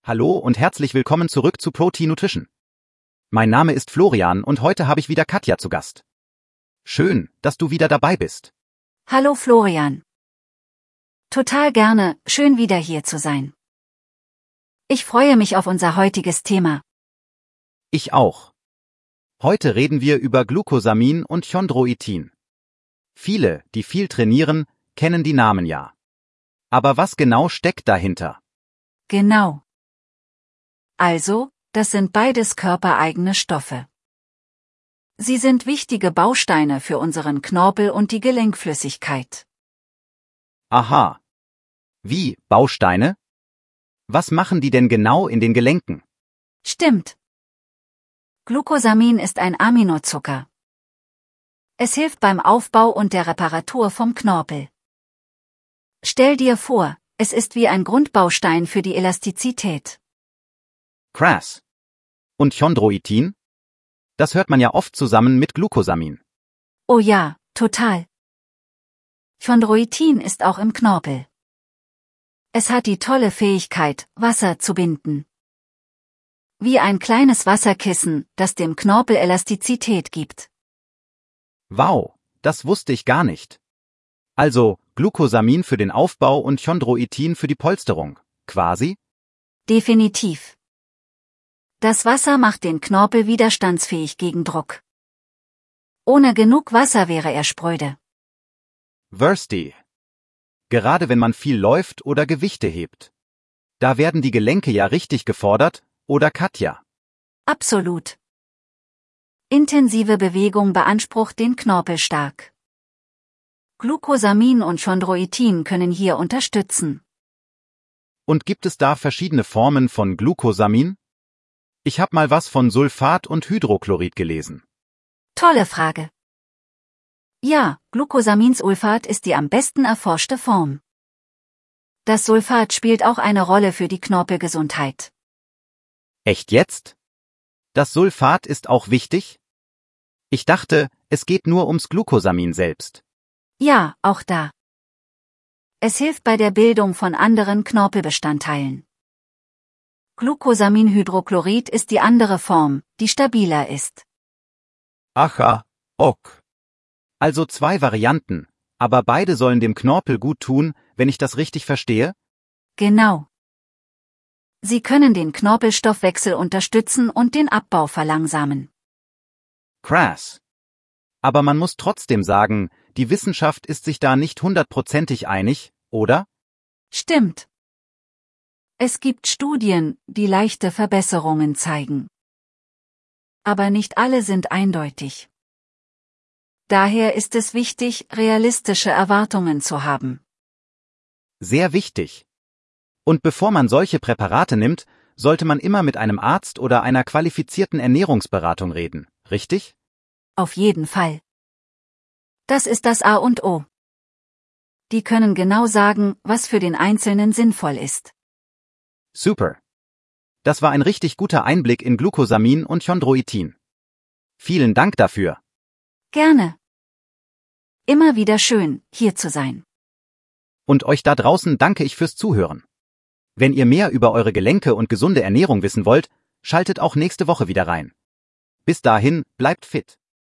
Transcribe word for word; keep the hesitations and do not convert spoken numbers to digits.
Hallo und herzlich willkommen zurück zu Protein Nutrition. Mein Name ist Florian und heute habe ich wieder Katja zu Gast. Schön, dass du wieder dabei bist. Hallo Florian. Total gerne, schön wieder hier zu sein. Ich freue mich auf unser heutiges Thema. Ich auch. Heute reden wir über Glucosamin und Chondroitin. Viele, die viel trainieren, kennen die Namen ja. Aber was genau steckt dahinter? Genau. Also, das sind beides körpereigene Stoffe. Sie sind wichtige Bausteine für unseren Knorpel und die Gelenkflüssigkeit. Aha. Wie, Bausteine? Was machen die denn genau in den Gelenken? Stimmt. Glucosamin ist ein Aminozucker. Es hilft beim Aufbau und der Reparatur vom Knorpel. Stell dir vor, es ist wie ein Grundbaustein für die Elastizität. Krass. Und Chondroitin? Das hört man ja oft zusammen mit Glucosamin. Oh ja, total. Chondroitin ist auch im Knorpel. Es hat die tolle Fähigkeit, Wasser zu binden. Wie ein kleines Wasserkissen, das dem Knorpel Elastizität gibt. Wow, das wusste ich gar nicht. Also, Glucosamin für den Aufbau und Chondroitin für die Polsterung, quasi? Definitiv. Das Wasser macht den Knorpel widerstandsfähig gegen Druck. Ohne genug Wasser wäre er spröde. Thirsty. Gerade wenn man viel läuft oder Gewichte hebt. Da werden die Gelenke ja richtig gefordert, oder Katja? Absolut. Intensive Bewegung beansprucht den Knorpel stark. Glucosamin und Chondroitin können hier unterstützen. Und gibt es da verschiedene Formen von Glucosamin? Ich habe mal was von Sulfat und Hydrochlorid gelesen. Tolle Frage. Ja, Glucosaminsulfat ist die am besten erforschte Form. Das Sulfat spielt auch eine Rolle für die Knorpelgesundheit. Echt jetzt? Das Sulfat ist auch wichtig? Ich dachte, es geht nur ums Glucosamin selbst. Ja, auch da. Es hilft bei der Bildung von anderen Knorpelbestandteilen. Glucosaminhydrochlorid ist die andere Form, die stabiler ist. Aha, ok. Also zwei Varianten, aber beide sollen dem Knorpel gut tun, wenn ich das richtig verstehe? Genau. Sie können den Knorpelstoffwechsel unterstützen und den Abbau verlangsamen. Krass. Aber man muss trotzdem sagen, die Wissenschaft ist sich da nicht hundertprozentig einig, oder? Stimmt. Es gibt Studien, die leichte Verbesserungen zeigen. Aber nicht alle sind eindeutig. Daher ist es wichtig, realistische Erwartungen zu haben. Sehr wichtig. Und bevor man solche Präparate nimmt, sollte man immer mit einem Arzt oder einer qualifizierten Ernährungsberatung reden, richtig? Auf jeden Fall. Das ist das A und O. Die können genau sagen, was für den Einzelnen sinnvoll ist. Super. Das war ein richtig guter Einblick in Glucosamin und Chondroitin. Vielen Dank dafür. Gerne. Immer wieder schön, hier zu sein. Und euch da draußen danke ich fürs Zuhören. Wenn ihr mehr über eure Gelenke und gesunde Ernährung wissen wollt, schaltet auch nächste Woche wieder rein. Bis dahin, bleibt fit.